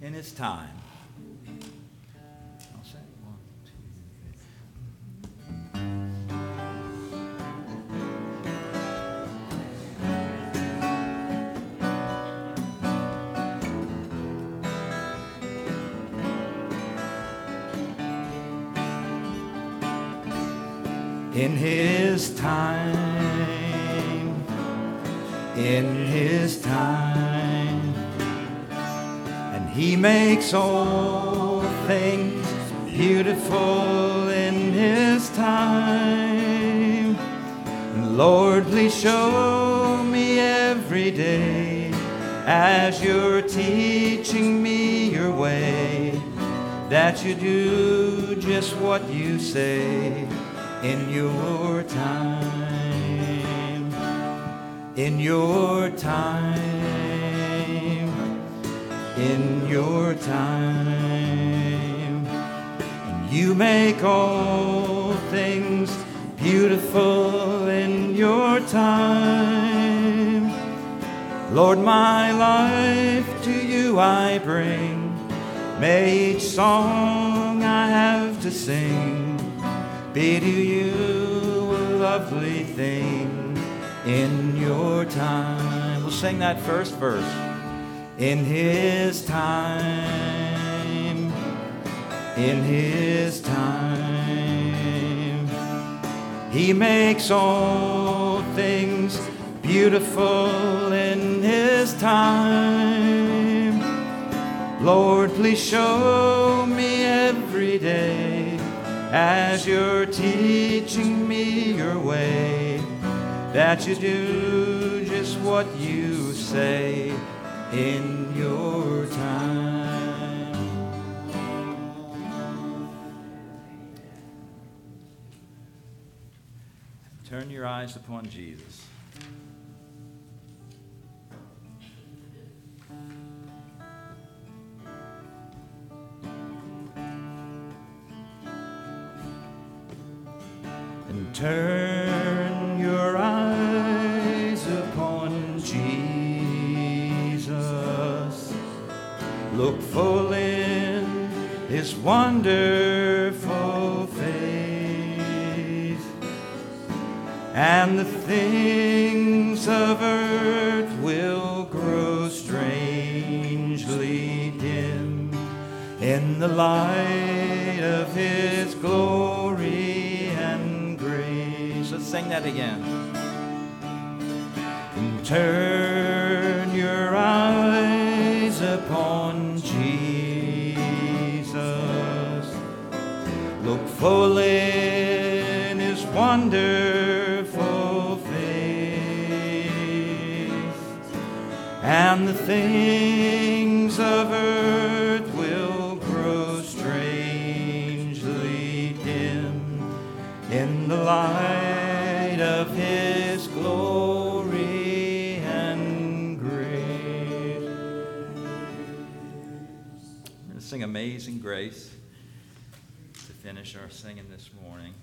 in His time. I'll say 1, 2. In His time, in His time, and He makes all things beautiful in His time. And Lord, please show me every day as You're teaching me Your way, that You do just what You say in Your time, in Your time, in Your time. And You make all things beautiful in Your time. Lord, my life to You I bring. May each song I have to sing be to You a lovely thing in Your time. We'll sing that first verse. In His time, in His time, He makes all things beautiful in His time. Lord, please show me every day as You're teaching me Your way, that You do just what You say in Your time. Turn your eyes upon Jesus. And turn your eyes upon Jesus. Look full in His wonderful face, and the things of earth will grow strangely dim in the light of His glory and grace. Let's sing that again. And turn your eyes upon Jesus. Look full in His wonderful face, and the things of earth will grow strangely dim in the light of His glory and grace. We're going to sing Amazing Grace to finish our singing this morning.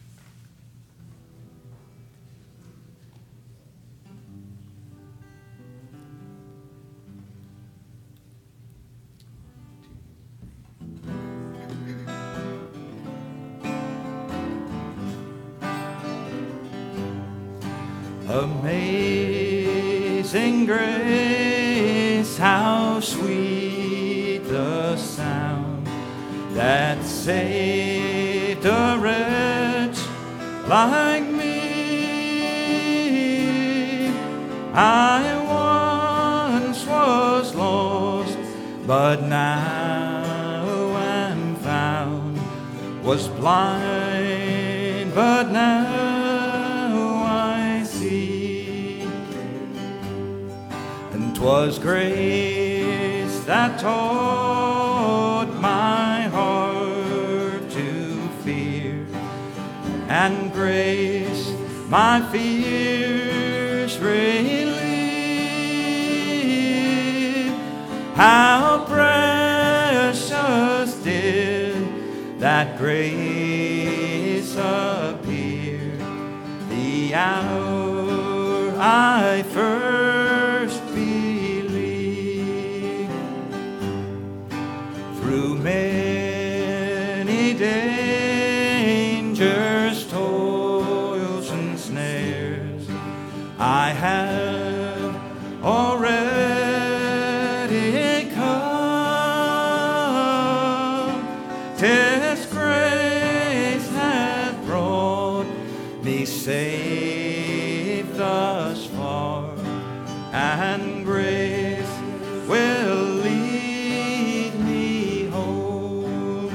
Amazing grace, how sweet the sound that saved a wretch like me. I once was lost, but now am found, was blind, but now I see. And 'twas grace that taught my heart to fear, and grace my fears relieve. How precious did that grace appear the hour I first believed. dangers, toils, and snares I have already come. 'Tis grace hath brought me safe thus far, and grace will lead me home.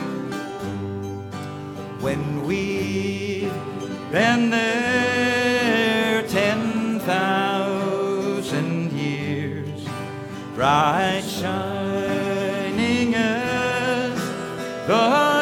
When we've been there 10,000 years, bright shining as the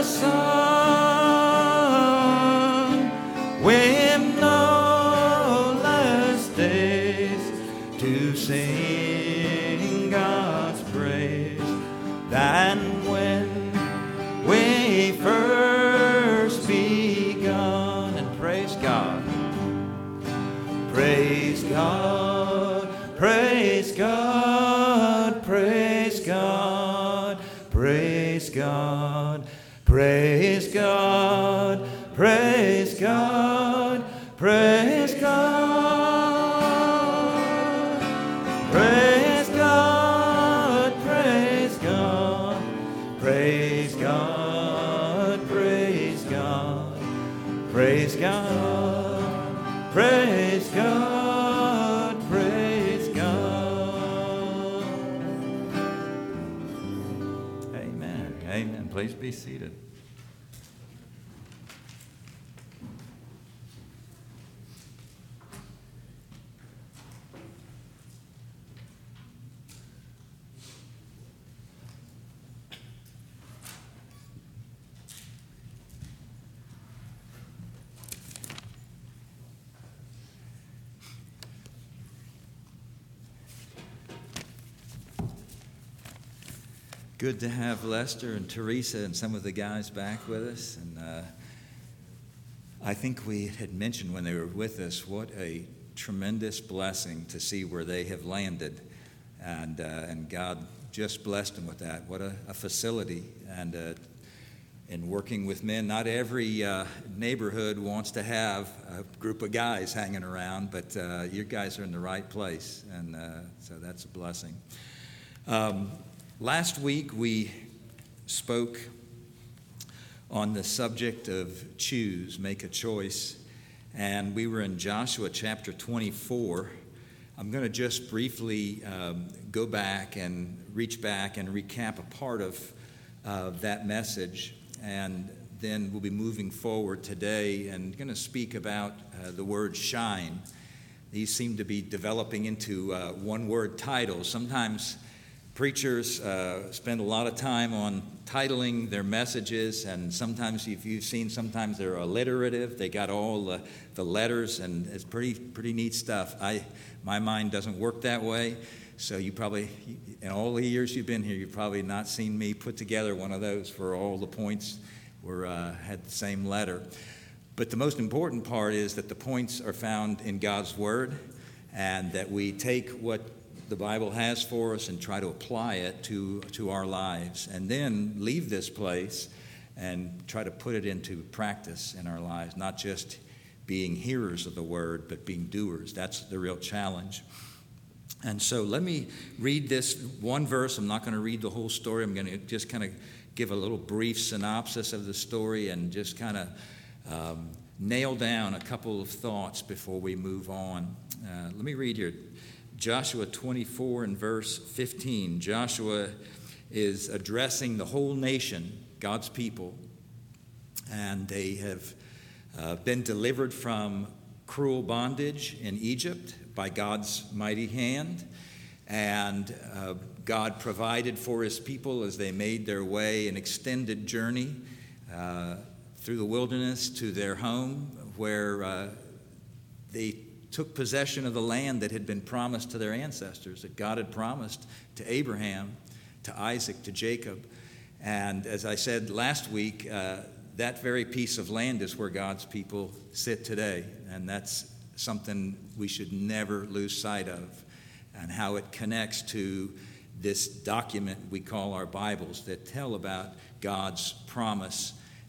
sun, with no less days to sing God's praise than when we first begun. And praise God. Praise God, praise God, praise God, praise God, praise God, praise God, praise God, praise God, praise God, praise God, praise God, praise God, praise God, praise God. Amen. Amen. Please be seated. Good to have Lester and Teresa and some of the guys back with us. And I think we had mentioned when they were with us what a tremendous blessing to see where they have landed. And God just blessed them with that. What a facility. And in working with men, not every neighborhood wants to have a group of guys hanging around, but you guys are in the right place. And so that's a blessing. Last week we spoke on the subject of choose, make a choice, and we were in Joshua chapter 24. I'm going to just briefly go back and reach back and recap a part of that message, and then we'll be moving forward today and going to speak about the word shine. These seem to be developing into one-word titles. Sometimes preachers spend a lot of time on titling their messages, and sometimes, if you've seen, sometimes they're alliterative. They got all the letters, and it's pretty neat stuff. My mind doesn't work that way, so you probably, in all the years you've been here, you've probably not seen me put together one of those for all the points had the same letter. But the most important part is that the points are found in God's Word, and that we take what the Bible has for us and try to apply it to our lives, and then leave this place and try to put it into practice in our lives, not just being hearers of the word, but being doers. That's the real challenge. And so let me read this one verse. I'm not going to read the whole story. I'm going to just kind of give a little brief synopsis of the story and just kind of nail down a couple of thoughts before we move on. Let me read here. Joshua 24 and verse 15. Joshua is addressing the whole nation, God's people, and they have been delivered from cruel bondage in Egypt by God's mighty hand, and God provided for his people as they made their way an extended journey through the wilderness to their home, where they took possession of the land that had been promised to their ancestors, that God had promised to Abraham, to Isaac, to Jacob. And as I said last week, that very piece of land is where God's people sit today. And that's something we should never lose sight of, and how it connects to this document we call our Bibles that tell about God's promise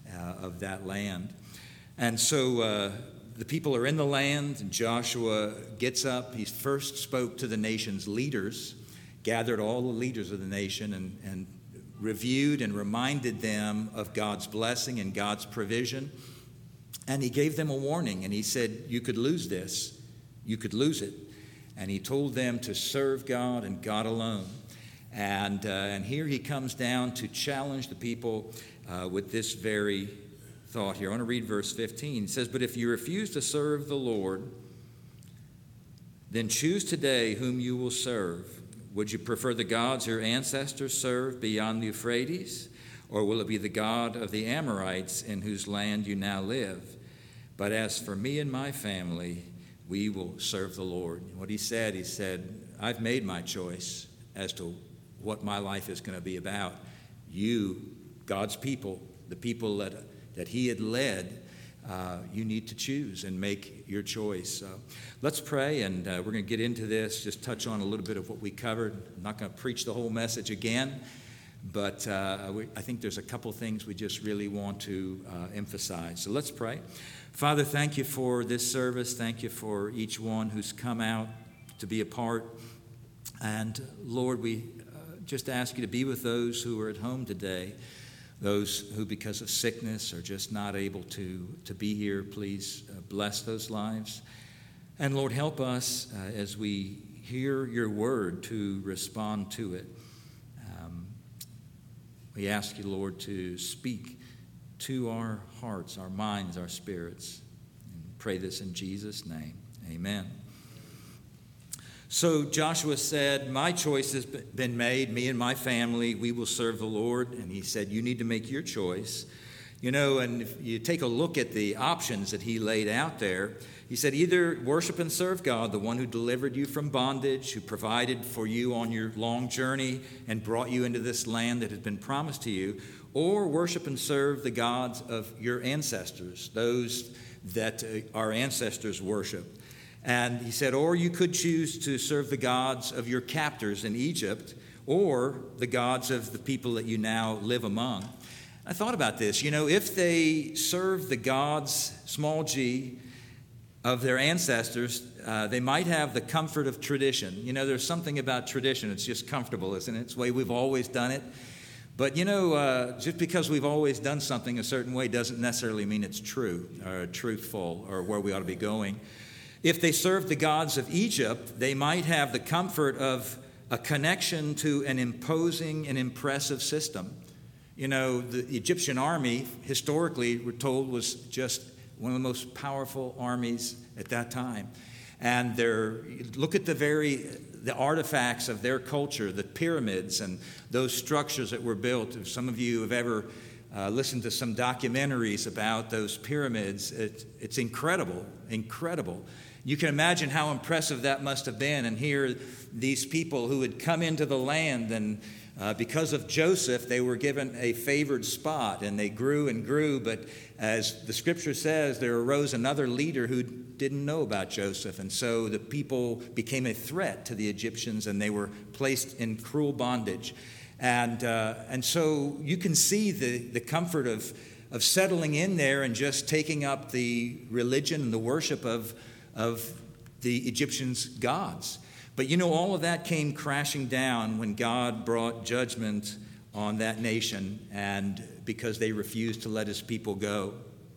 of that land. And so the people are in the land, and Joshua gets up. He first spoke to the nation's leaders, gathered all the leaders of the nation, and reviewed and reminded them of God's blessing and God's provision. And he gave them a warning, and he said, you could lose this. You could lose it. And he told them to serve God and God alone. And here he comes down to challenge the people with this very thought here. I want to read verse 15. It says, but if you refuse to serve the Lord, then choose today whom you will serve. Would you prefer the gods your ancestors served beyond the Euphrates? Or will it be the God of the Amorites in whose land you now live? But as for me and my family, we will serve the Lord. What he said, I've made my choice as to what my life is going to be about. You, God's people, the people that he had led, you need to choose and make your choice. Let's pray, and we're going to get into this, just touch on a little bit of what we covered. I'm not going to preach the whole message again, but I think there's a couple things we just really want to emphasize. So let's pray. Father, thank you for this service. Thank you for each one who's come out to be a part. And Lord, we just ask you to be with those who are at home today, those who because of sickness are just not able to be here. Please bless those lives. And Lord, help us as we hear your word to respond to it. We ask you, Lord, to speak to our hearts, our minds, our spirits. And pray this in Jesus' name. Amen. So Joshua said, my choice has been made, me and my family, we will serve the Lord. And he said, you need to make your choice. You know, and if you take a look at the options that he laid out there, he said, either worship and serve God, the one who delivered you from bondage, who provided for you on your long journey and brought you into this land that had been promised to you, or worship and serve the gods of your ancestors, those that our ancestors worshiped. And he said, or you could choose to serve the gods of your captors in Egypt, or the gods of the people that you now live among. I thought about this. You know, if they serve the gods, small g, of their ancestors, they might have the comfort of tradition. You know, there's something about tradition. It's just comfortable, isn't it? It's the way we've always done it. But, you know, just because we've always done something a certain way doesn't necessarily mean it's true or truthful or where we ought to be going. If they served the gods of Egypt, they might have the comfort of a connection to an imposing and impressive system. You know, the Egyptian army, historically, we're told, was just one of the most powerful armies at that time. And look at the artifacts of their culture, the pyramids and those structures that were built. If some of you have ever listened to some documentaries about those pyramids, it's incredible, incredible. You can imagine how impressive that must have been. And here, these people who had come into the land, and because of Joseph, they were given a favored spot, and they grew and grew. But as the scripture says, there arose another leader who didn't know about Joseph. And so the people became a threat to the Egyptians, and they were placed in cruel bondage. And so you can see the comfort of settling in there and just taking up the religion and the worship of the Egyptians' gods. But you know, all of that came crashing down when God brought judgment on that nation, and because they refused to let his people go.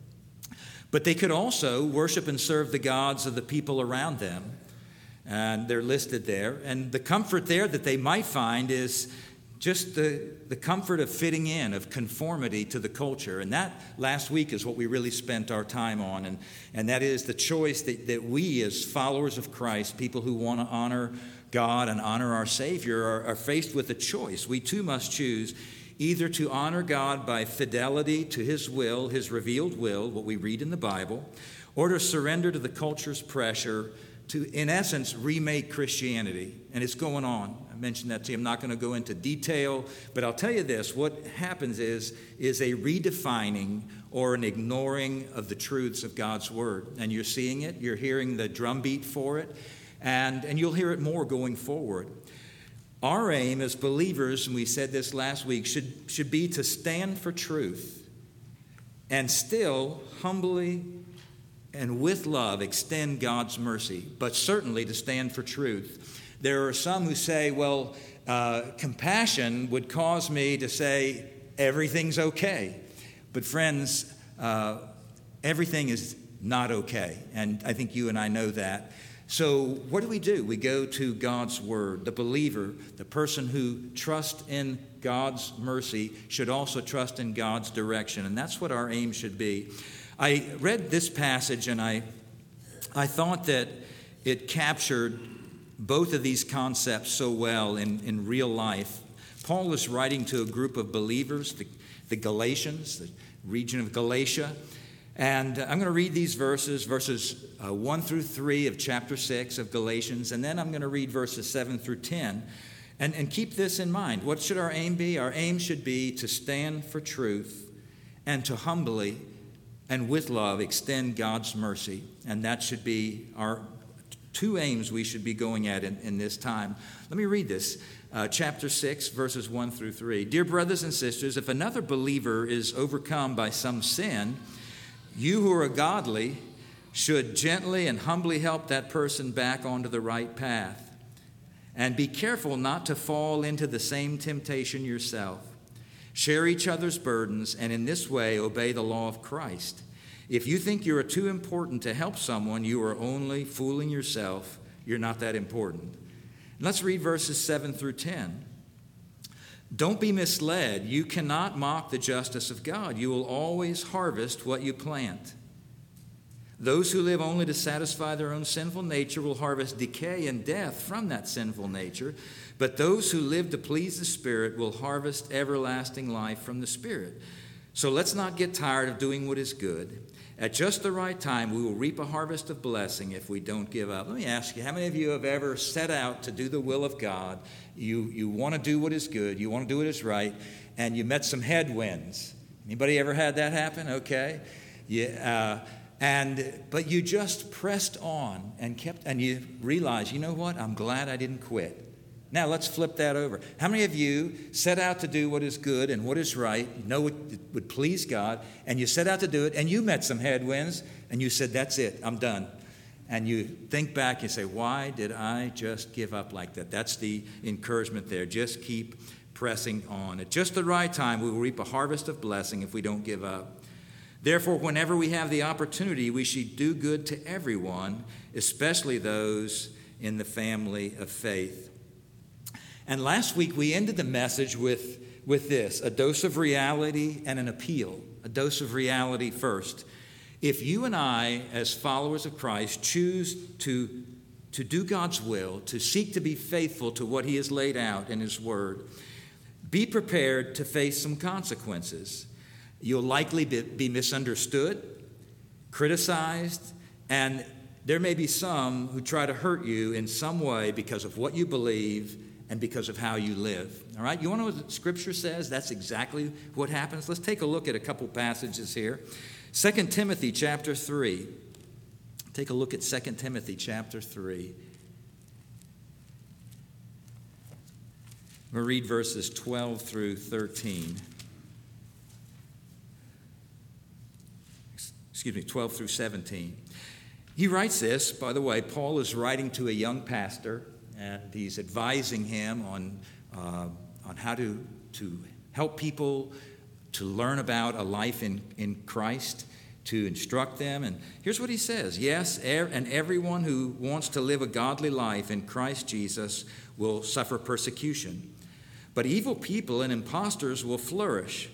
But they could also worship and serve the gods of the people around them, and they're listed there. And the comfort there that they might find is just the comfort of fitting in, of conformity to the culture. And that last week is what we really spent our time on. And that is the choice that we as followers of Christ, people who want to honor God and honor our Savior, are faced with a choice. We too must choose either to honor God by fidelity to his will, his revealed will, what we read in the Bible, or to surrender to the culture's pressure to, in essence, remake Christianity. And it's going on. I mentioned that to you. I'm not going to go into detail, but I'll tell you this. What happens is a redefining or an ignoring of the truths of God's Word. And you're seeing it. You're hearing the drumbeat for it. And you'll hear it more going forward. Our aim as believers, and we said this last week, should be to stand for truth and still humbly and with love extend God's mercy, but certainly to stand for truth. There are some who say, well, compassion would cause me to say everything's okay. But friends, everything is not okay, and I think you and I know that. So what do? We go to God's Word. The believer, the person who trusts in God's mercy, should also trust in God's direction, and that's what our aim should be. I read this passage, and I thought that it captured both of these concepts so well in real life. Paul is writing to a group of believers, the Galatians, the region of Galatia. And I'm going to read these verses 1 through 3 of chapter 6 of Galatians, and then I'm going to read verses 7 through 10. And keep this in mind. What should our aim be? Our aim should be to stand for truth and to humbly and with love extend God's mercy. And that should be our two aims we should be going at in this time. Let me read this. Chapter 6, verses 1 through 3. Dear brothers and sisters, if another believer is overcome by some sin, you who are godly should gently and humbly help that person back onto the right path. And be careful not to fall into the same temptation yourself. Share each other's burdens, and in this way obey the law of Christ. If you think you are too important to help someone, you are only fooling yourself. You're not that important. Let's read verses 7 through 10. Don't be misled. You cannot mock the justice of God. You will always harvest what you plant. Those who live only to satisfy their own sinful nature will harvest decay and death from that sinful nature. But those who live to please the Spirit will harvest everlasting life from the Spirit. So let's not get tired of doing what is good. At just the right time, we will reap a harvest of blessing if we don't give up. Let me ask you, how many of you have ever set out to do the will of God? You want to do what is good. You want to do what is right. And you met some headwinds. Anybody ever had that happen? Okay. Yeah. But you just pressed on and you realized, you know what? I'm glad I didn't quit. Now let's flip that over. How many of you set out to do what is good and what is right, know what would please God, and you set out to do it, and you met some headwinds, and you said, that's it, I'm done. And you think back and say, why did I just give up like that? That's the encouragement there. Just keep pressing on. At just the right time, we will reap a harvest of blessing if we don't give up. Therefore, whenever we have the opportunity, we should do good to everyone, especially those in the family of faith. And last week, we ended the message with this, a dose of reality and an appeal. A dose of reality first. If you and I, as followers of Christ, choose to do God's will, to seek to be faithful to what He has laid out in His Word, be prepared to face some consequences. You'll likely be misunderstood, criticized, and there may be some who try to hurt you in some way because of what you believe and because of how you live. All right? You want to know what the Scripture says? That's exactly what happens. Let's take a look at a couple passages here. 2 Timothy chapter 3. Take a look at 2 Timothy chapter 3. We'll read verses 12 through 13. 12 through 17. He writes this, by the way, Paul is writing to a young pastor, and he's advising him on how to help people to learn about a life in Christ, to instruct them. And here's what he says. Yes, and everyone who wants to live a godly life in Christ Jesus will suffer persecution. But evil people and impostors will flourish.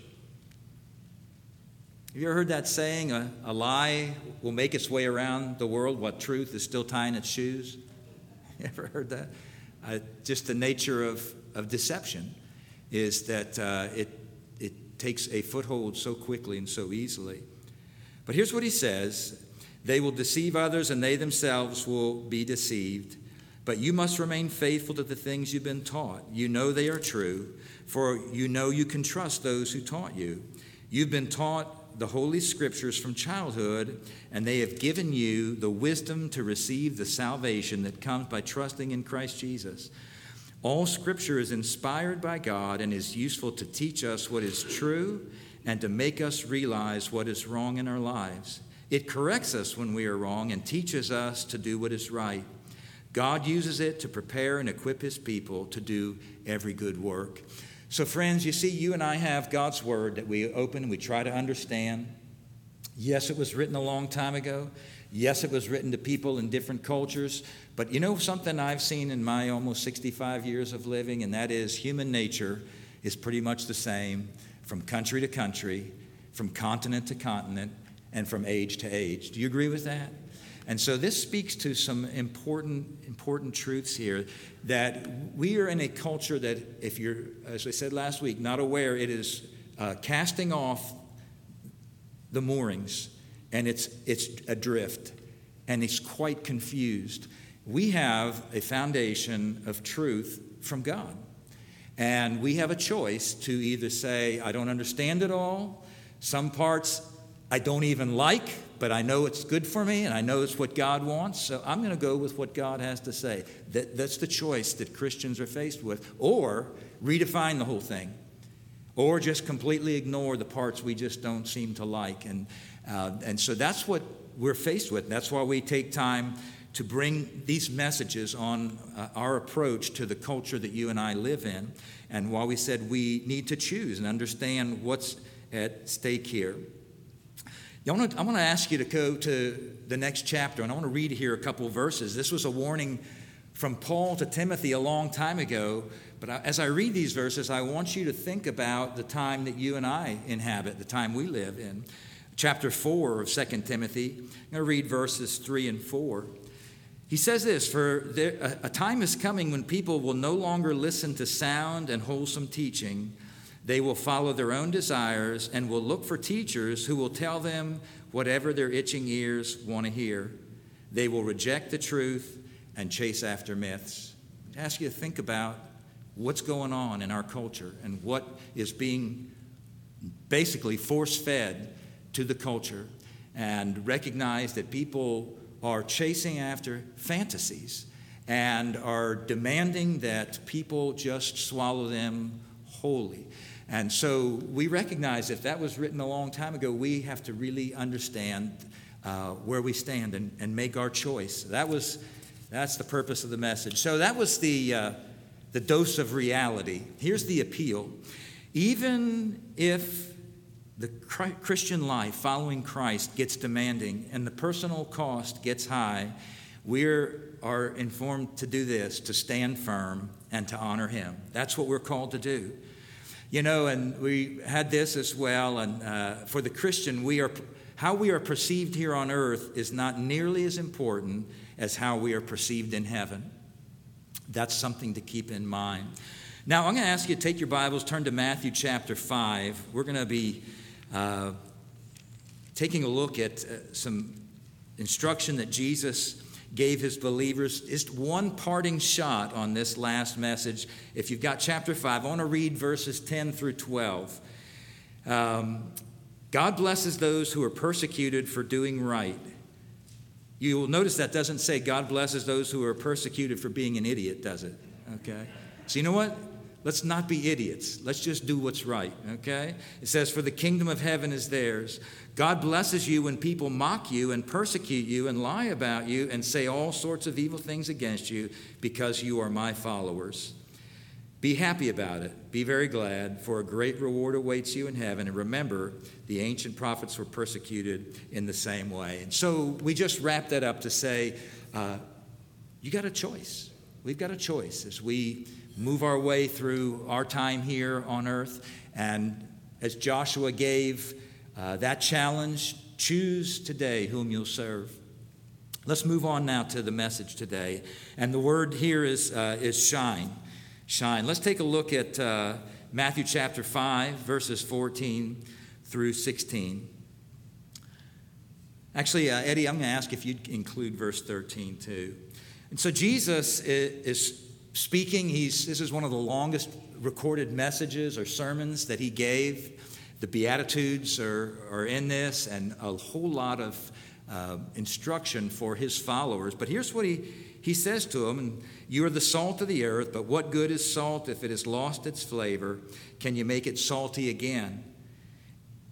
Have you ever heard that saying, a lie will make its way around the world while truth is still tying its shoes? You ever heard that? Just the nature of deception is that it takes a foothold so quickly and so easily. But here's what he says. They will deceive others and they themselves will be deceived. But you must remain faithful to the things you've been taught. You know they are true, for you know you can trust those who taught you. You've been taught the Holy Scriptures from childhood, and they have given you the wisdom to receive the salvation that comes by trusting in Christ Jesus. All Scripture is inspired by God and is useful to teach us what is true and to make us realize what is wrong in our lives. It corrects us when we are wrong and teaches us to do what is right. God uses it to prepare and equip his people to do every good work. So friends, you see, you and I have God's word that we open and we try to understand. Yes, it was written a long time ago. Yes, it was written to people in different cultures. But you know something I've seen in my almost 65 years of living, and that is human nature is pretty much the same from country to country, from continent to continent, and from age to age. Do you agree with that? And so this speaks to some important truths here, that we are in a culture that, if you're, as I said last week, not aware, it is casting off the moorings, and it's adrift, and it's quite confused. We have a foundation of truth from God, and we have a choice to either say, I don't understand it all, some parts I don't even like, but I know it's good for me, and I know it's what God wants, so I'm going to go with what God has to say. That's the choice that Christians are faced with. Or redefine the whole thing, or just completely ignore the parts we just don't seem to like. And so that's what we're faced with. That's why we take time to bring these messages on our approach to the culture that you and I live in, and why we said we need to choose and understand what's at stake here. I want to ask you to go to the next chapter, and I want to read here a couple of verses. This was a warning from Paul to Timothy a long time ago, but as I read these verses, I want you to think about the time that you and I inhabit, the time we live in. Chapter 4 of 2 Timothy, I'm going to read verses 3 and 4. He says this, "For a time is coming when people will no longer listen to sound and wholesome teaching. They will follow their own desires and will look for teachers who will tell them whatever their itching ears want to hear. They will reject the truth and chase after myths." I ask you to think about what's going on in our culture and what is being basically force-fed to the culture, and recognize that people are chasing after fantasies and are demanding that people just swallow them wholly. And so we recognize if that was written a long time ago, we have to really understand where we stand and make our choice. That's the purpose of the message. So that was the dose of reality. Here's the appeal. Even if the Christian life following Christ gets demanding and the personal cost gets high, we are informed to do this, to stand firm and to honor him. That's what we're called to do. You know, and we had this as well, and for the Christian, how we are perceived here on earth is not nearly as important as how we are perceived in heaven. That's something to keep in mind. Now, I'm going to ask you to take your Bibles, turn to Matthew chapter 5. We're going to be taking a look at some instruction that Jesus gave his believers. Just one parting shot on this last message. If you've got chapter 5, I want to read verses 10 through 12. God blesses those who are persecuted for doing right. You will notice that doesn't say God blesses those who are persecuted for being an idiot, does it? Okay. So you know what? Let's not be idiots. Let's just do what's right, okay? It says, "For the kingdom of heaven is theirs." God blesses you when people mock you and persecute you and lie about you and say all sorts of evil things against you because you are my followers. Be happy about it. Be very glad, for a great reward awaits you in heaven. And remember, the ancient prophets were persecuted in the same way. And so we just wrap that up to say, you got a choice. We've got a choice as we move our way through our time here on earth. And as Joshua gave that challenge, choose today whom you'll serve. Let's move on now to the message today. And the word here is shine. Shine. Let's take a look at Matthew chapter 5, verses 14 through 16. Actually, Eddie, I'm going to ask if you'd include verse 13 too. And so Jesus is speaking. This is one of the longest recorded messages or sermons that he gave. The Beatitudes are in this, and a whole lot of instruction for his followers. But here's what he says to them. "And you are the salt of the earth, but what good is salt if it has lost its flavor? Can you make it salty again?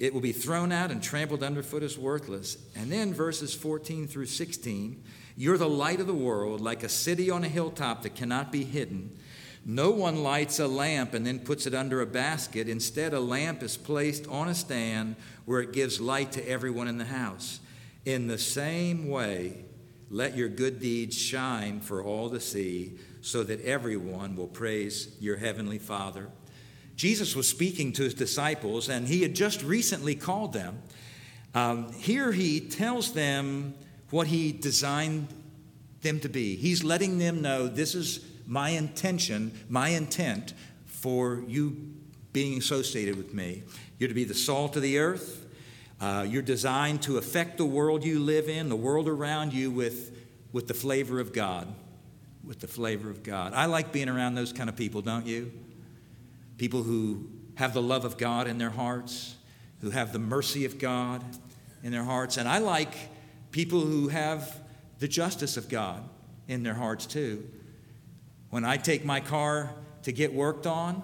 It will be thrown out and trampled underfoot as worthless. And then verses 14 through 16, you're the light of the world, like a city on a hilltop that cannot be hidden. No one lights a lamp and then puts it under a basket. Instead, a lamp is placed on a stand where it gives light to everyone in the house. In the same way, let your good deeds shine for all to see, so that everyone will praise your heavenly Father. Jesus was speaking to his disciples, and he had just recently called them. Here he tells them what he designed them to be. He's letting them know, this is my intention, my intent for you being associated with me. You're to be the salt of the earth. You're designed to affect the world you live in, the world around you, with the flavor of God. With the flavor of God. I like being around those kind of people, don't you? People who have the love of God in their hearts, who have the mercy of God in their hearts. And I like people who have the justice of God in their hearts too. When I take my car to get worked on,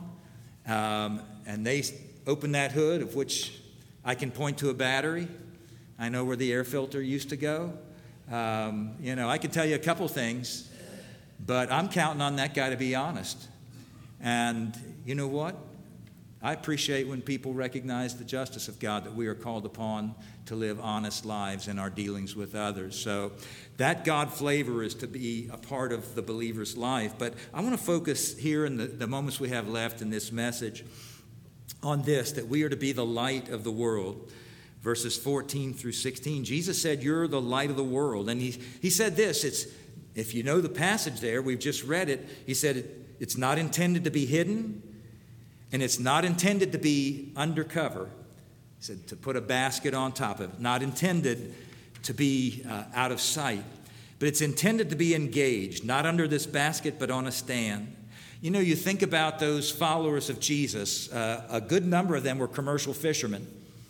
and they open that hood, of which I can point to a battery, I know where the air filter used to go. I can tell you a couple things, but I'm counting on that guy to be honest. And you know what? I appreciate when people recognize the justice of God, that we are called upon to live honest lives in our dealings with others. So that God flavor is to be a part of the believer's life. But I want to focus here in the moments we have left in this message on this, that we are to be the light of the world. Verses 14 through 16, Jesus said, you're the light of the world. And he said this, if you know the passage there, we've just read it, he said it's not intended to be hidden, and it's not intended to be undercover. He said to put a basket on top of it, not intended to be out of sight, but it's intended to be engaged, not under this basket, but on a stand. You know, you think about those followers of Jesus, a good number of them were commercial fishermen.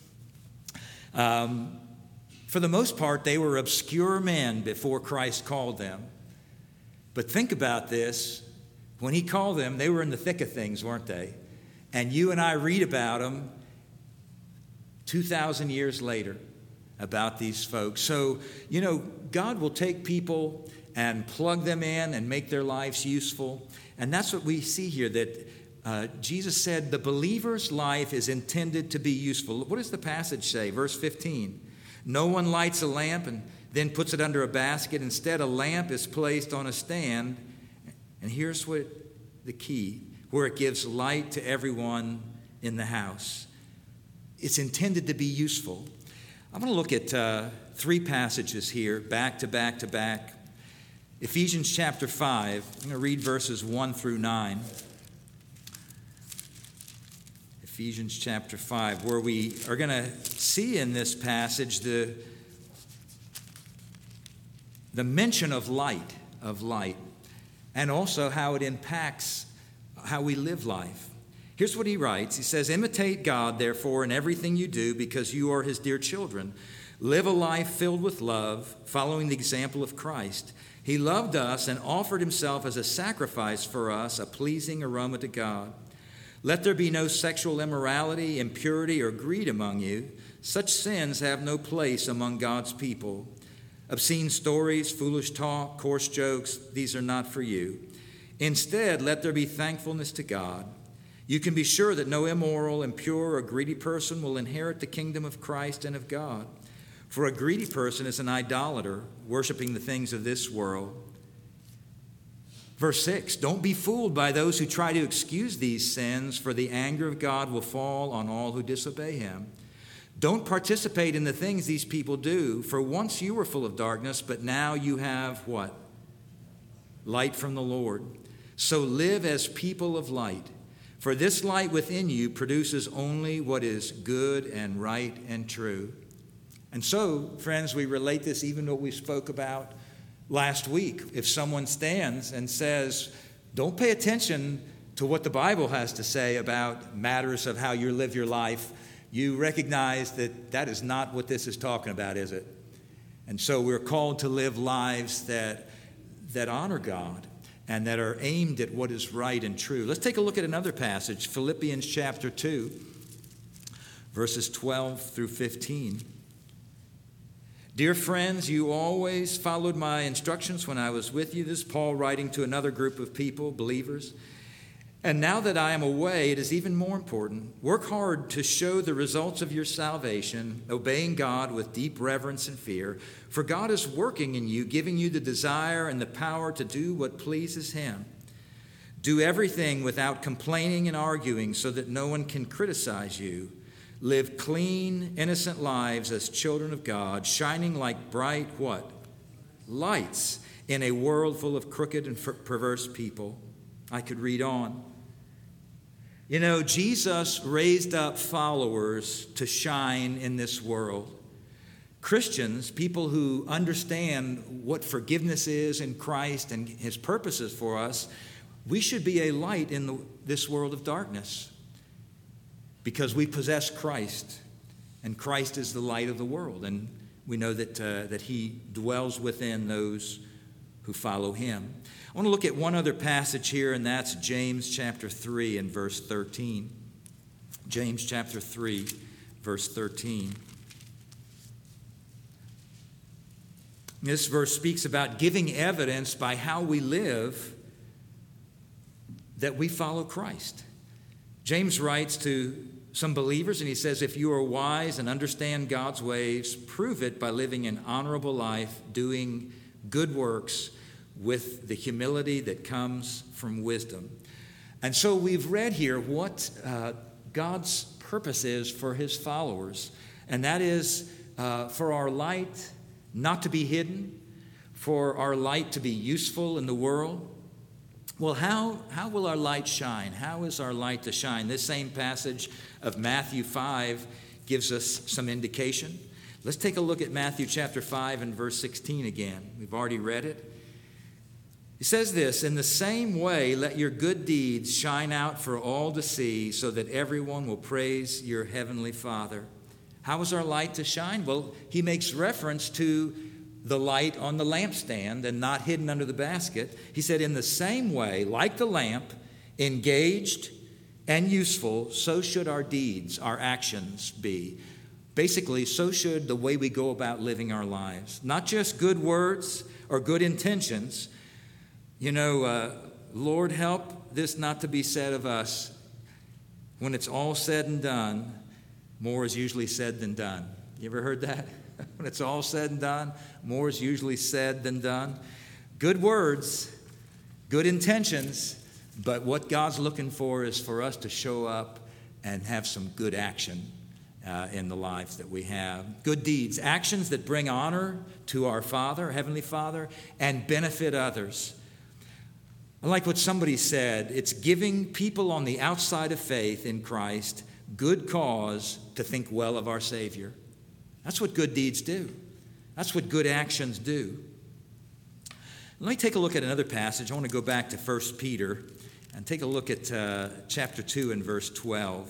For the most part, they were obscure men before Christ called them. But think about this. When he called them, they were in the thick of things, weren't they? And you and I read about them 2,000 years later, about these folks. So, God will take people and plug them in and make their lives useful. And that's what we see here, that Jesus said the believer's life is intended to be useful. What does the passage say? Verse 15. No one lights a lamp and then puts it under a basket. Instead, a lamp is placed on a stand. And here's what the key, where it gives light to everyone in the house. It's intended to be useful. I'm going to look at three passages here, back to back to back. Ephesians chapter 5, I'm going to read verses 1 through 9. Ephesians chapter 5, where we are going to see in this passage the mention of light, and also how it impacts how we live life. Here's what he writes. He says, imitate God, therefore, in everything you do, because you are his dear children. Live a life filled with love, following the example of Christ. He loved us and offered himself as a sacrifice for us, a pleasing aroma to God. Let there be no sexual immorality, impurity, or greed among you. Such sins have no place among God's people. Obscene stories, foolish talk, coarse jokes, these are not for you. Instead, let there be thankfulness to God. You can be sure that no immoral, impure, or greedy person will inherit the kingdom of Christ and of God. For a greedy person is an idolater, worshiping the things of this world. Verse 6, don't be fooled by those who try to excuse these sins, for the anger of God will fall on all who disobey him. Don't participate in the things these people do, for once you were full of darkness, but now you have what? Light from the Lord. So live as people of light, for this light within you produces only what is good and right and true. And so, friends, we relate this even to what we spoke about last week. If someone stands and says, don't pay attention to what the Bible has to say about matters of how you live your life, you recognize that that is not what this is talking about, is it? And so we're called to live lives that honor God and that are aimed at what is right and true. Let's take a look at another passage, Philippians chapter 2, verses 12 through 15. Dear friends, you always followed my instructions when I was with you. This is Paul writing to another group of people, believers. And now that I am away, it is even more important. Work hard to show the results of your salvation, obeying God with deep reverence and fear. For God is working in you, giving you the desire and the power to do what pleases Him. Do everything without complaining and arguing so that no one can criticize you. Live clean, innocent lives as children of God, shining like bright what? Lights in a world full of crooked and perverse people. I could read on. You know, Jesus raised up followers to shine in this world. Christians, people who understand what forgiveness is in Christ and His purposes for us, we should be a light in this world of darkness. Because we possess Christ, and Christ is the light of the world, and we know that He dwells within those who follow Him. I want to look at one other passage here, and that's James chapter 3 and verse 13. James chapter 3, verse 13. This verse speaks about giving evidence by how we live that we follow Christ. James writes to some believers, and he says, if you are wise and understand God's ways, prove it by living an honorable life, doing good works with the humility that comes from wisdom. And so we've read here what God's purpose is for His followers, and that is for our light not to be hidden, for our light to be useful in the world. Well, how will our light shine? How is our light to shine? This same passage of Matthew 5 gives us some indication. Let's take a look at Matthew chapter 5 and verse 16 again. We've already read it. He says this, in the same way, let your good deeds shine out for all to see, so that everyone will praise your heavenly Father. How is our light to shine? Well, he makes reference to the light on the lampstand and not hidden under the basket. He said, in the same way, like the lamp, engaged and useful, so should our deeds, our actions be. Basically, so should the way we go about living our lives. Not just good words or good intentions. You know, Lord, help this not to be said of us. When it's all said and done, more is usually said than done. You ever heard that? When it's all said and done, more is usually said than done. Good words, good intentions, but what God's looking for is for us to show up and have some good action in the lives that we have. Good deeds, actions that bring honor to our Father, Heavenly Father, and benefit others. I like what somebody said. It's giving people on the outside of faith in Christ good cause to think well of our Savior. That's what good deeds do. That's what good actions do. Let me take a look at another passage. I want to go back to 1 Peter and take a look at chapter 2 and verse 12.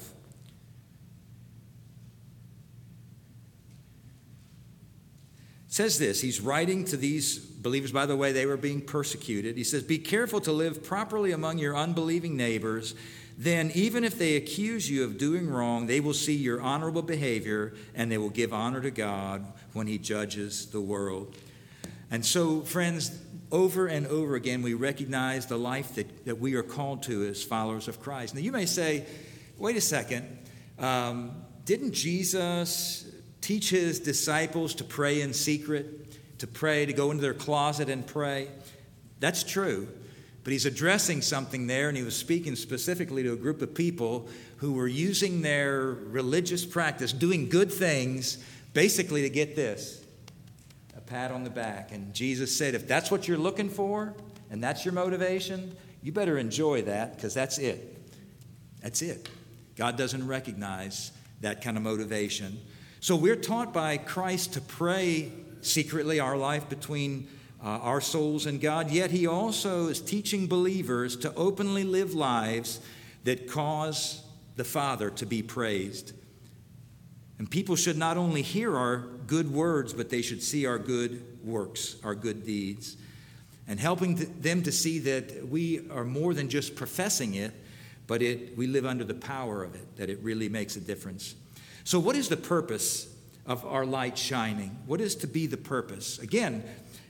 It says this. He's writing to these believers. By the way, they were being persecuted. He says, be careful to live properly among your unbelieving neighbors. Then, even if they accuse you of doing wrong, they will see your honorable behavior, and they will give honor to God when He judges the world. And so, friends, over and over again, we recognize the life that we are called to as followers of Christ. Now, you may say, wait a second, didn't Jesus teach His disciples to pray in secret, to pray, to go into their closet and pray? That's true. But He's addressing something there, and He was speaking specifically to a group of people who were using their religious practice, doing good things, basically to get this, a pat on the back. And Jesus said, if that's what you're looking for, and that's your motivation, you better enjoy that, because that's it. That's it. God doesn't recognize that kind of motivation. So we're taught by Christ to pray secretly, our life between our souls and God, yet He also is teaching believers to openly live lives that cause the Father to be praised. And people should not only hear our good words, but they should see our good works, our good deeds, and helping them to see that we are more than just professing it, but we live under the power of it, that it really makes a difference. So what is the purpose of our light shining? What is to be the purpose? Again,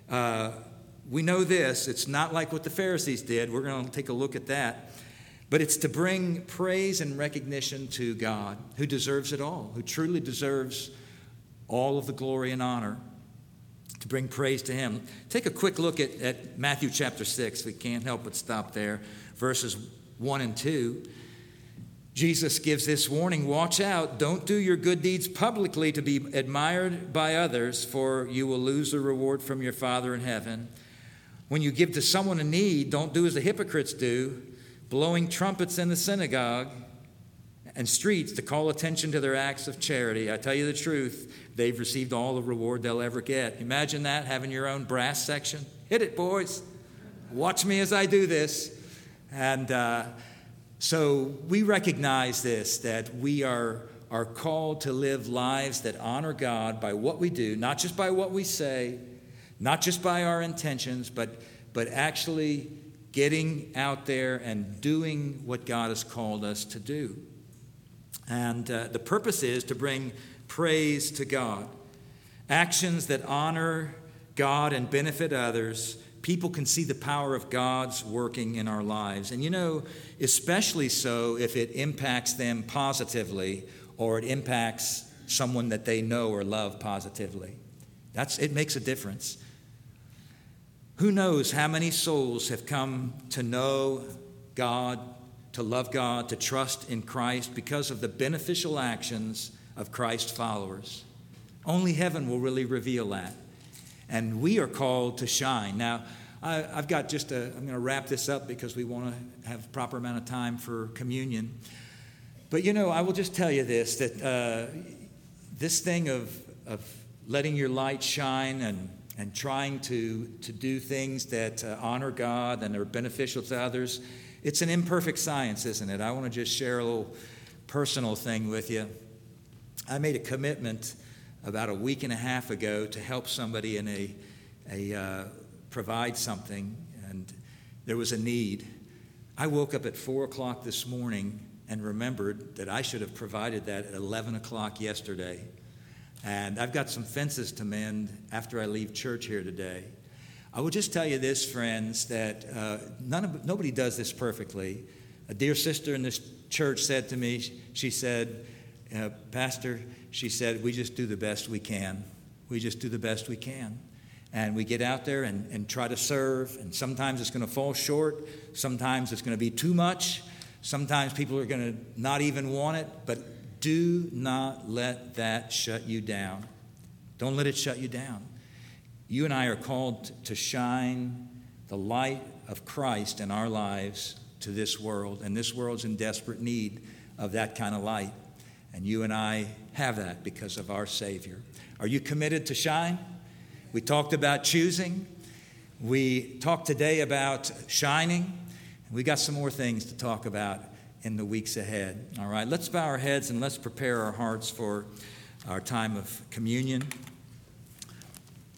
we know this. It's not like what the Pharisees did. We're going to take a look at that. But it's to bring praise and recognition to God, who deserves it all, who truly deserves all of the glory and honor, to bring praise to him. Take a quick look at Matthew chapter 6. We can't help but stop there. Verses 1 and 2. Jesus gives this warning, watch out, don't do your good deeds publicly to be admired by others, for you will lose the reward from your Father in heaven. When you give to someone in need, don't do as the hypocrites do, blowing trumpets in the synagogue and streets to call attention to their acts of charity. I tell you the truth, they've received all the reward they'll ever get. Imagine that, having your own brass section. Hit it, boys. Watch me as I do this. And so we recognize this, that we are called to live lives that honor God by what we do, not just by what we say, not just by our intentions, but actually getting out there and doing what God has called us to do. And the purpose is to bring praise to God. Actions that honor God and benefit others, people can see the power of God's working in our lives. And especially so if it impacts them positively or it impacts someone that they know or love positively. It makes a difference. Who knows how many souls have come to know God, to love God, to trust in Christ because of the beneficial actions of Christ's followers. Only heaven will really reveal that. And we are called to shine. Now, I've got I'm going to wrap this up because we want to have a proper amount of time for communion. But, I will just tell you this, that this thing of letting your light shine and trying to do things that honor God and are beneficial to others, it's an imperfect science, isn't it? I want to just share a little personal thing with you. I made a commitment about a week and a half ago to help somebody in provide something, and there was a need. I woke up at 4 o'clock this morning and remembered that I should have provided that at 11 o'clock yesterday. And I've got some fences to mend after I leave church here today. I will just tell you this, friends, that nobody does this perfectly. A dear sister in this church said to me, she said, Pastor, she said, we just do the best we can. We just do the best we can. And we get out there and try to serve. And sometimes it's going to fall short. Sometimes it's going to be too much. Sometimes people are going to not even want it. But do not let that shut you down. Don't let it shut you down. You and I are called to shine the light of Christ in our lives to this world. And this world's in desperate need of that kind of light. And you and I have that because of our Savior. Are you committed to shine? We talked about choosing. We talked today about shining. We got some more things to talk about in the weeks ahead. All right, let's bow our heads and let's prepare our hearts for our time of communion.